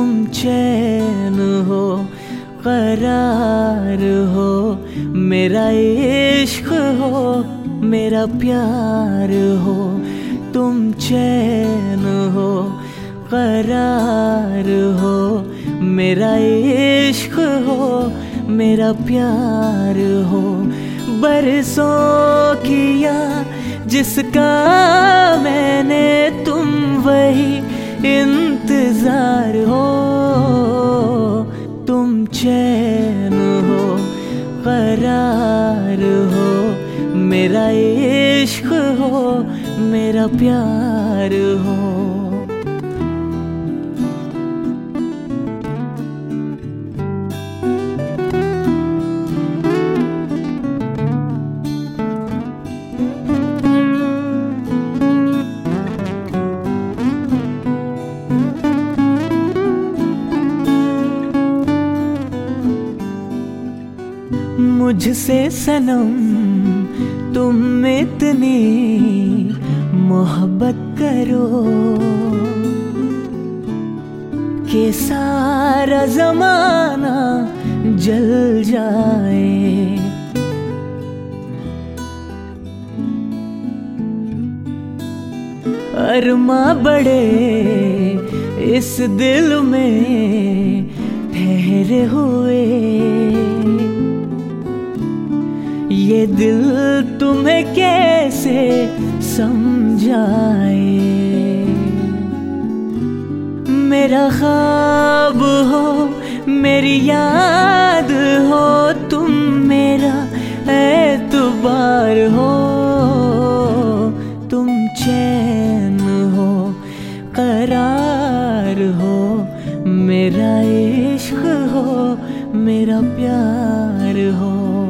तुम चैन हो, करार हो, मेरा इश्क हो, मेरा प्यार हो। तुम चैन हो, करार हो, मेरा इश्क हो, मेरा प्यार हो। बरसों किया जिसका मैंने, तुम वही इंतजार हो। तुम चैन हो, करार हो, मेरा इश्क हो, मेरा प्यार हो। मुझसे सनम तुम इतनी मोहब्बत करो कि सारा जमाना जल जाए। अरमा बड़े इस दिल में ठहरे हुए, ये दिल तुम्हें कैसे समझाए। मेरा ख्वाब हो, मेरी याद हो, तुम मेरा एतबार हो। तुम चैन हो, करार हो, मेरा इश्क हो, मेरा प्यार हो।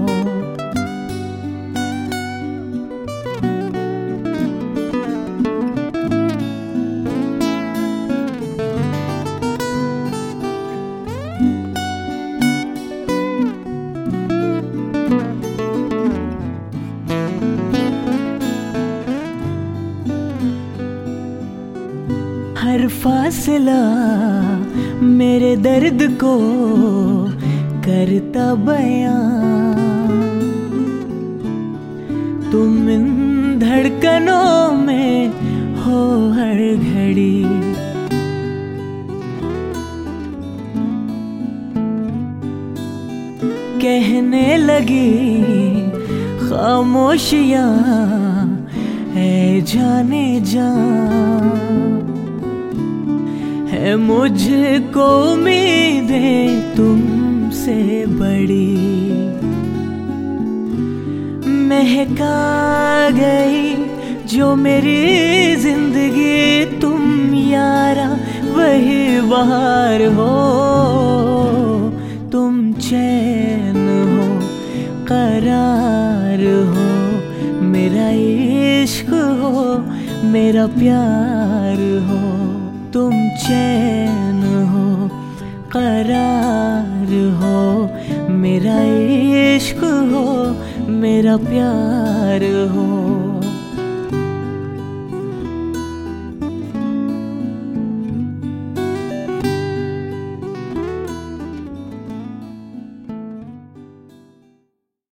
हर फासला मेरे दर्द को करता बयां, तुम इन धड़कनों में हो हर घड़ी। कहने लगी खामोशियां ऐ जाने जा, है मुझको उम्मीदें तुमसे बड़ी। महका गई जो मेरी जिंदगी, तुम यारा वही बहार हो। तुम चैन हो, करार हो, मेरा इश्क हो, मेरा प्यार हो। तुम चैन हो, करार हो, मेरा इश्क हो, मेरा प्यार हो।